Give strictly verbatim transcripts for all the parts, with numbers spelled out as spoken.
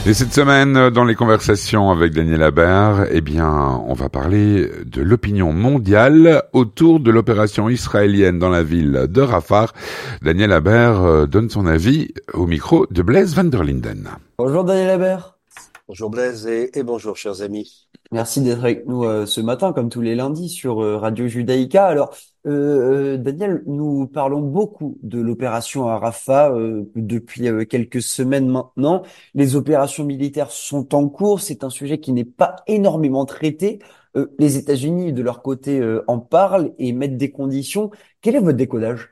Et cette semaine, dans les conversations avec Daniel Habert, eh bien, on va parler de l'opinion mondiale autour de l'opération israélienne dans la ville de Rafah. Daniel Habert donne son avis au micro de Blaise van der Linden. Bonjour Daniel Habert. Bonjour Blaise et, et bonjour chers amis. Merci d'être avec nous euh, ce matin, comme tous les lundis, sur euh, Radio Judaïka. Alors, euh, euh, Daniel, nous parlons beaucoup de l'opération à Rafah euh, depuis euh, quelques semaines maintenant. Les opérations militaires sont en cours. C'est un sujet qui n'est pas énormément traité. Euh, les États-Unis, de leur côté, euh, en parlent et mettent des conditions. Quel est votre décodage?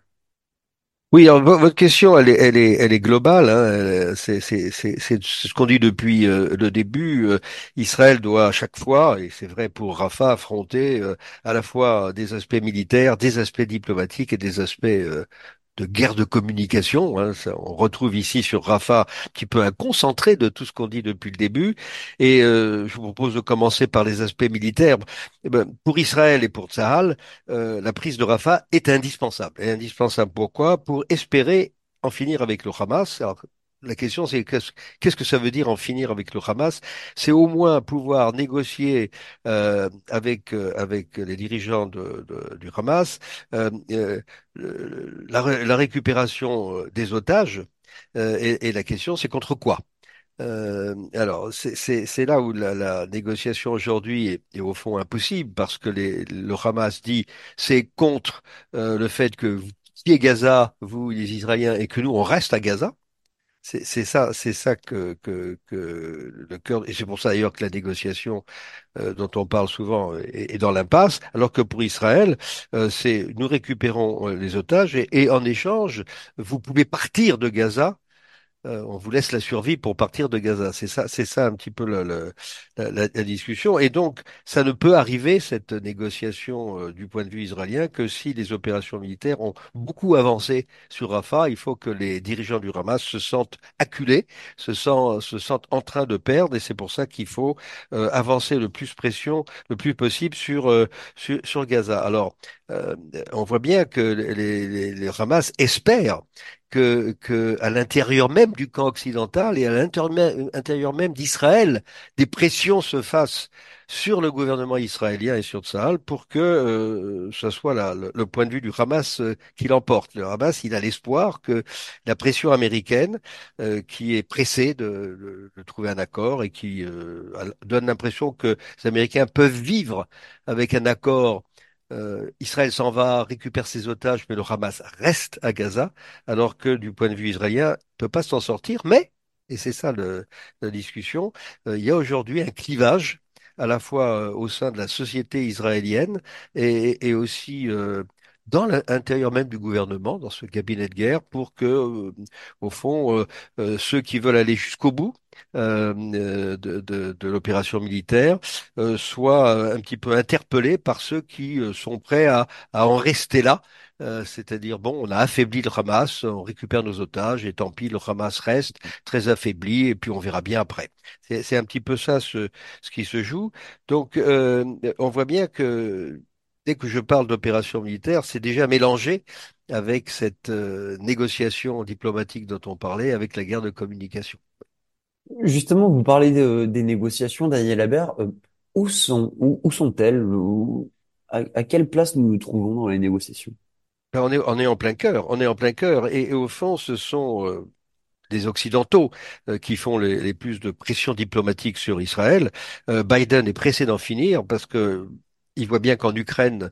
Oui, alors, vo- votre question, elle est, elle est, elle est globale. Hein, elle- c'est, c'est, c'est, c'est ce qu'on dit depuis euh, le début. Euh, Israël doit à chaque fois, et c'est vrai pour Rafah, affronter euh, à la fois des aspects militaires, des aspects diplomatiques et des aspects euh, de guerre de communication. Hein. Ça, on retrouve ici sur Rafah un petit peu un concentré de tout ce qu'on dit depuis le début. Et euh, je vous propose de commencer par les aspects militaires. Eh ben, pour Israël et pour Tsahal, euh, la prise de Rafah est indispensable. Et indispensable pourquoi? Pour espérer en finir avec le Hamas. Alors, la question, c'est qu'est-ce qu'est-ce que ça veut dire en finir avec le Hamas? C'est au moins pouvoir négocier euh, avec euh, avec les dirigeants de, de- du Hamas euh, euh, le- la, ré- la récupération euh, des otages. Euh, et, et la question, c'est contre quoi? Euh, alors, c'est c'est- c'est là où la, la négociation aujourd'hui est, est au fond impossible parce que les, le Hamas dit c'est contre euh, le fait que vous quittiez Gaza, vous les Israéliens, et que nous on reste à Gaza. C'est c'est ça, c'est ça que, que, que le cœur, et c'est pour ça d'ailleurs que la négociation euh, dont on parle souvent est, est dans l'impasse, alors que pour Israël, euh, c'est nous récupérons euh, les otages et, et en échange, vous pouvez partir de Gaza, euh, on vous laisse la survie pour partir de Gaza. C'est ça, c'est ça un petit peu le- le- la, la- la discussion. Et donc, ça ne peut arriver, cette négociation euh, du point de vue israélien, que si les opérations militaires ont beaucoup avancé sur Rafah. Il faut que les dirigeants du Hamas se sentent acculés, se sentent, se sentent en train de perdre. Et c'est pour ça qu'il faut euh, avancer le plus pression, le plus possible sur, euh, sur, sur Gaza. Alors, euh, on voit bien que les, les, les Hamas espèrent que, que à l'intérieur même du camp occidental et à l'intérieur même d'Israël, des pressions se fassent sur le gouvernement israélien et sur Tsahal pour que euh, ce soit la- le, le point de vue du Hamas euh, qui l'emporte. Le Hamas, il a l'espoir que la pression américaine, euh, qui est pressée de, de- de trouver un accord et qui euh, a- donne l'impression que les Américains peuvent vivre avec un accord. Euh, Israël s'en va, récupère ses otages, mais le Hamas reste à Gaza alors que du point de vue israélien, il peut pas s'en sortir, mais, et c'est ça le- la discussion, euh, il y a aujourd'hui un clivage à la fois euh, au sein de la société israélienne et, et aussi euh, dans l'intérieur même du gouvernement, dans ce cabinet de guerre, pour que, euh, au fond, euh, euh, ceux qui veulent aller jusqu'au bout euh, euh, de, de- de l'opération militaire euh, soient euh, un petit peu interpellés par ceux qui euh, sont prêts à, à en rester là, euh, c'est-à-dire, bon, on a affaibli le Hamas, on récupère nos otages, et tant pis, le Hamas reste très affaibli, et puis on verra bien après. C'est, c'est un petit peu ça ce, ce qui se joue. Donc, euh, on voit bien que dès que je parle d'opération militaire, c'est déjà mélangé avec cette euh, négociation diplomatique dont on parlait, avec la guerre de communication. Justement, vous parlez de- des négociations, Daniel Habert. Euh, où sont, où, où sont-elles? Où- à, à quelle place nous nous trouvons dans les négociations? Ben, On est, on est en plein cœur, on est en plein cœur, et, et au fond, ce sont euh, des Occidentaux euh, qui font les, les plus de pression diplomatique sur Israël. Euh, Biden est pressé d'en finir parce que il voit bien qu'en Ukraine,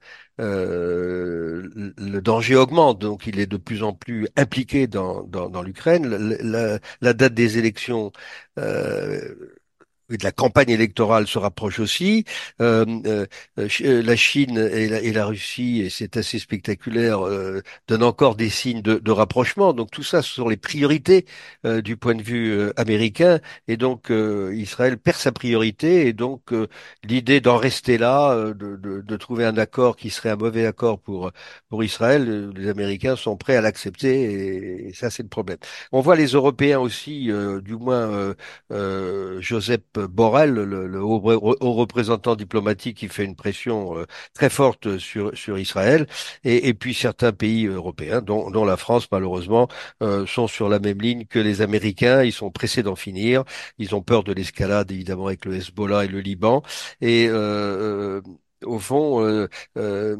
euh, le le danger augmente, donc il est de plus en plus impliqué dans, dans, dans l'Ukraine. La, la- la date des élections euh, et de la campagne électorale se rapproche aussi. Euh, euh, euh, Ch- euh, la Chine et la, et la Russie, et c'est assez spectaculaire, euh, donnent encore des signes de, de rapprochement. Donc tout ça, ce sont les priorités euh, du point de vue euh, américain. Et donc euh, Israël perd sa priorité. Et donc euh, l'idée d'en rester là, euh, de, de, de trouver un accord qui serait un mauvais accord pour pour Israël, euh, les Américains sont prêts à l'accepter. Et, et ça, c'est le problème. On voit les Européens aussi, euh, du moins euh, euh, Joseph Borrell, le, le haut, haut représentant diplomatique, qui fait une pression euh, très forte sur, sur Israël, et, et puis certains pays européens, dont, dont la France malheureusement, euh, sont sur la même ligne que les Américains. Ils sont pressés d'en finir. Ils ont peur de l'escalade, évidemment, avec le Hezbollah et le Liban. Et euh, euh, au fond, euh, euh,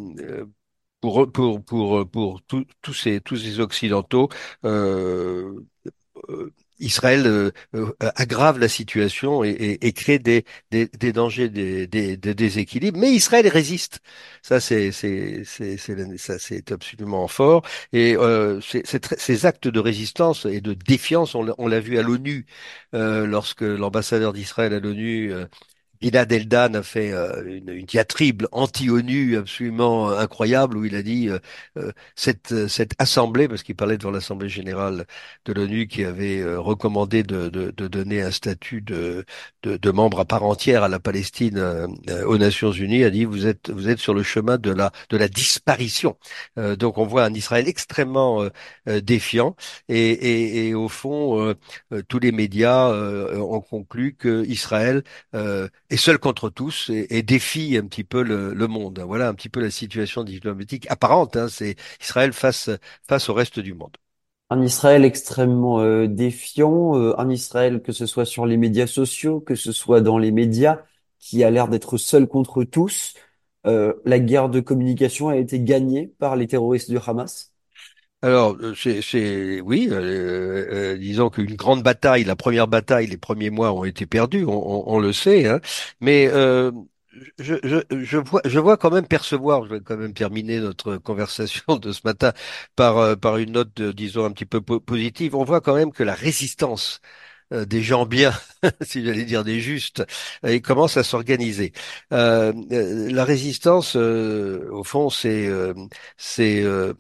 pour pour pour pour tous tous ces tous ces occidentaux, euh, euh, Israël euh, euh, aggrave la situation et, et, et crée des, des, des dangers, des, des, des déséquilibres. Mais Israël résiste. Ça, c'est c'est c'est c'est ça, c'est absolument fort. Et euh, c'est, c'est très- ces actes de résistance et de défiance, on l'a on l'a vu à l'ONU euh, lorsque l'ambassadeur d'Israël à l'ONU euh, Gilad Eldan a fait euh, une, une diatribe anti-ONU absolument euh, incroyable où il a dit euh, euh, cette, euh, cette assemblée, parce qu'il parlait devant l'Assemblée générale de l'ONU qui avait euh, recommandé de, de, de donner un statut de, de, de membre à part entière à la Palestine euh, euh, aux Nations Unies, a dit vous êtes vous êtes sur le chemin de la de la disparition. Euh, donc on voit un Israël extrêmement euh, euh, défiant et, et, et au fond euh, euh, tous les médias euh, ont conclu que Israël euh, est seul contre tous et, et défie un petit peu le, le monde. Voilà un petit peu la situation diplomatique apparente. Hein, c'est Israël face face au reste du monde. Un Israël extrêmement euh, défiant, euh, un Israël que ce soit sur les médias sociaux, que ce soit dans les médias, qui a l'air d'être seul contre tous. Euh, la guerre de communication a été gagnée par les terroristes du Hamas. Alors, euh, c'est, c'est, oui, euh, euh, disons qu'une grande bataille, la première bataille, les premiers mois ont été perdus, on, on- on le sait, hein, mais euh, je, je, je vois, je vois quand même percevoir, je vais quand même terminer notre conversation de ce matin par, euh, par une note, de, disons, un petit peu po- positive. On voit quand même que la résistance euh, des gens bien, si j'allais dire des justes, euh, ils commencent à s'organiser. Euh, euh, la résistance, euh, au fond, c'est, euh, c'est euh,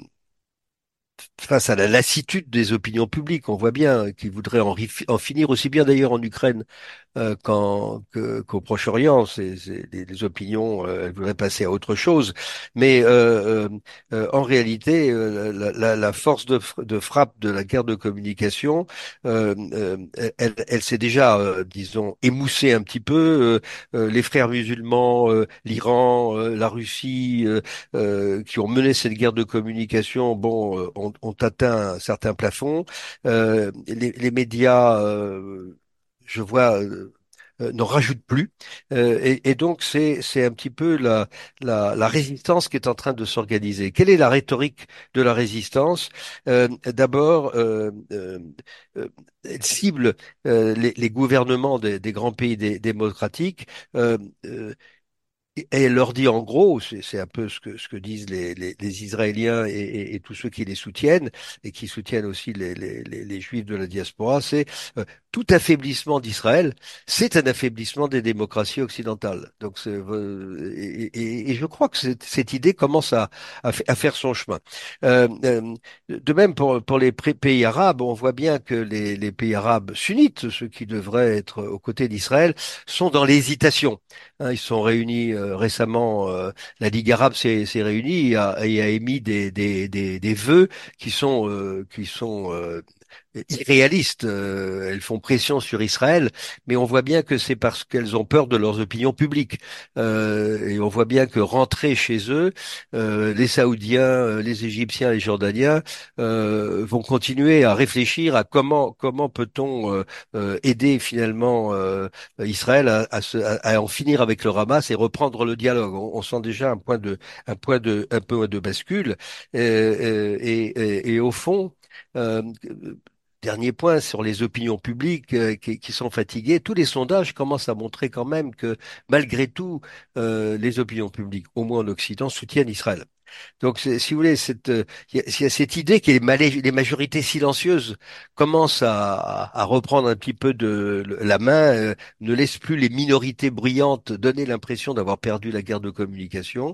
face à la lassitude des opinions publiques. On voit bien qu'ils voudraient en, rif- en finir aussi bien d'ailleurs en Ukraine euh, qu'en- que- qu'au Proche-Orient. C'est, c'est- les, les opinions, euh, elles voudraient passer à autre chose. Mais euh, euh, euh, en réalité, euh, la, la- la force de, fr- de frappe de la guerre de communication, euh, euh, elle, elle s'est déjà, euh, disons, émoussée un petit peu. Euh, euh, les frères musulmans, euh, l'Iran, euh, la Russie, euh, euh, qui ont mené cette guerre de communication, bon, euh, ont, ont atteint un certain plafond. Euh, les, les médias euh, je vois, euh, euh, n'en rajoute plus. Euh, et, et donc, c'est, c'est un petit peu la, la, la résistance qui est en train de s'organiser. Quelle est la rhétorique de la résistance? Euh, D'abord, euh, euh, euh, elle cible euh, les, les gouvernements des, des grands pays dé- démocratiques. Euh, euh, et elle leur dit en gros, c'est c'est un peu ce que, ce que disent les, les, les Israéliens et, et- et tous ceux qui les soutiennent, et qui soutiennent aussi les, les, les, les Juifs de la diaspora, c'est euh, tout affaiblissement d'Israël, c'est un affaiblissement des démocraties occidentales. Donc, c'est, euh, et, et- et je crois que cette, cette idée commence à, à, fa- à faire son chemin. Euh, euh, de même, pour, pour les pré- pays arabes, on voit bien que les, les pays arabes sunnites, ceux qui devraient être aux côtés d'Israël, sont dans l'hésitation. Hein, ils se sont réunis euh, récemment, euh, la Ligue arabe s'est s'est réunie et a, et a émis des, des, des, des vœux qui sont, euh, qui sont euh, irréalistes. Euh, elles font pression sur Israël, mais on voit bien que c'est parce qu'elles ont peur de leurs opinions publiques. Euh, et on voit bien que rentrer chez eux, euh, les Saoudiens, euh, les Égyptiens, les Jordaniens euh, vont continuer à réfléchir à comment comment peut-on euh, euh, aider finalement euh, Israël à, à, se- à- à en finir avec le Hamas et reprendre le dialogue. On, on sent déjà un point de un point de un peu de bascule. Euh, euh, et, et, et au fond. Euh, Dernier point sur les opinions publiques euh, qui, qui sont fatiguées. Tous les sondages commencent à montrer quand même que malgré tout, euh, les opinions publiques, au moins en Occident, soutiennent Israël. Donc, c'est- si vous voulez, cette, euh, il y, a il y a cette idée que les, malais- les majorités silencieuses commencent à, à reprendre un petit peu de la main, euh, ne laissent plus les minorités bruyantes donner l'impression d'avoir perdu la guerre de communication.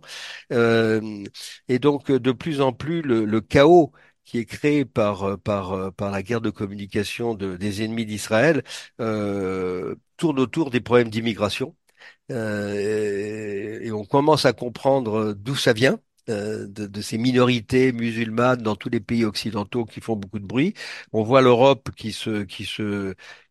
Euh, et donc, de plus en plus, le, le chaos qui est créé par, euh, par, euh, par la guerre de communication de- des ennemis d'Israël euh, tourne autour des problèmes d'immigration. Euh, et on commence à comprendre d'où ça vient. Euh, de, de ces minorités musulmanes dans tous les pays occidentaux qui font beaucoup de bruit. On voit l'Europe qui se qui se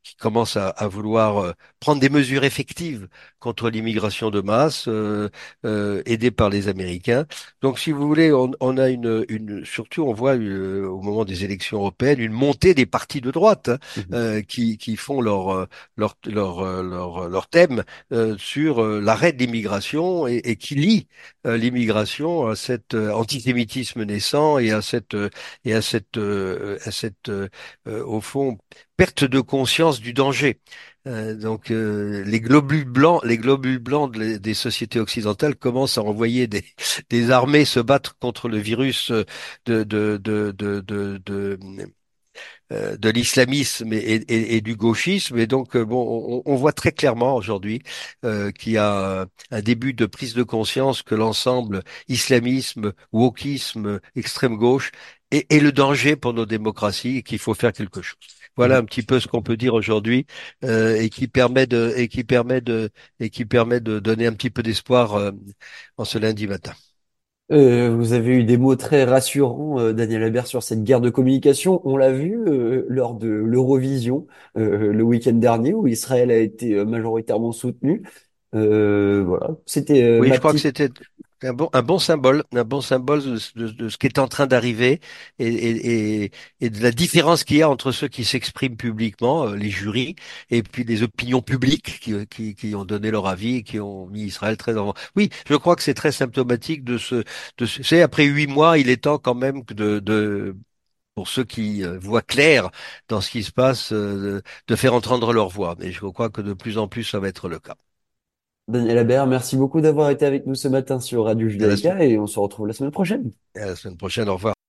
qui commence à, à vouloir euh, prendre des mesures effectives contre l'immigration de masse, euh, euh, aidée par les Américains. Donc, si vous voulez, on, on a une, une, surtout, on voit euh, au moment des élections européennes une montée des partis de droite, hein, Mhm. euh, qui, qui font leur, euh, leur, leur, euh, leur, leur thème euh, sur euh, l'arrêt de l'immigration et, et qui lie euh, l'immigration à cet euh, antisémitisme naissant et à cette euh, et à cette euh, à cette euh, euh, au fond perte de conscience du danger. Euh, donc euh, les globules blancs, les globules blancs de- des sociétés occidentales commencent à envoyer des, des armées se battre contre le virus euh, de de de de de, de, euh, de l'islamisme et, et- et du gauchisme. Et donc, euh, bon, on, on voit très clairement aujourd'hui euh, qu'il y a euh, un début de prise de conscience que l'ensemble islamisme, wokisme, extrême gauche est, est le danger pour nos démocraties et qu'il faut faire quelque chose. Voilà un Mhm. petit peu ce qu'on peut dire aujourd'hui euh, et qui permet de et qui permet de et qui permet de donner un petit peu d'espoir euh, en ce lundi matin. Euh, vous avez eu des mots très rassurants, euh, Daniel Habert, sur cette guerre de communication. On l'a vu euh, lors de l'Eurovision euh, le week-end dernier, où Israël a été euh, majoritairement soutenu. Euh, voilà, c'était euh, Oui, ma je crois que petite. c'était un bon, un bon symbole, un bon symbole de, de- de ce qui est en train d'arriver et, et, et, et de la différence qu'il y a entre ceux qui s'expriment publiquement, euh, les jurys, et puis les opinions publiques qui, qui, qui ont donné leur avis et qui ont mis Israël très avant. Oui, je crois que c'est très symptomatique de ce, de ce, c'est après huit mois, il est temps quand même que de, de pour ceux qui euh, voient clair dans ce qui se passe, euh, de, de faire entendre leur voix. Mais je crois que de plus en plus, ça va être le cas. Daniel Habert, merci beaucoup d'avoir été avec nous ce matin sur Radio À la, sem- Judaïka et on se retrouve la semaine prochaine. à la semaine prochaine, au revoir.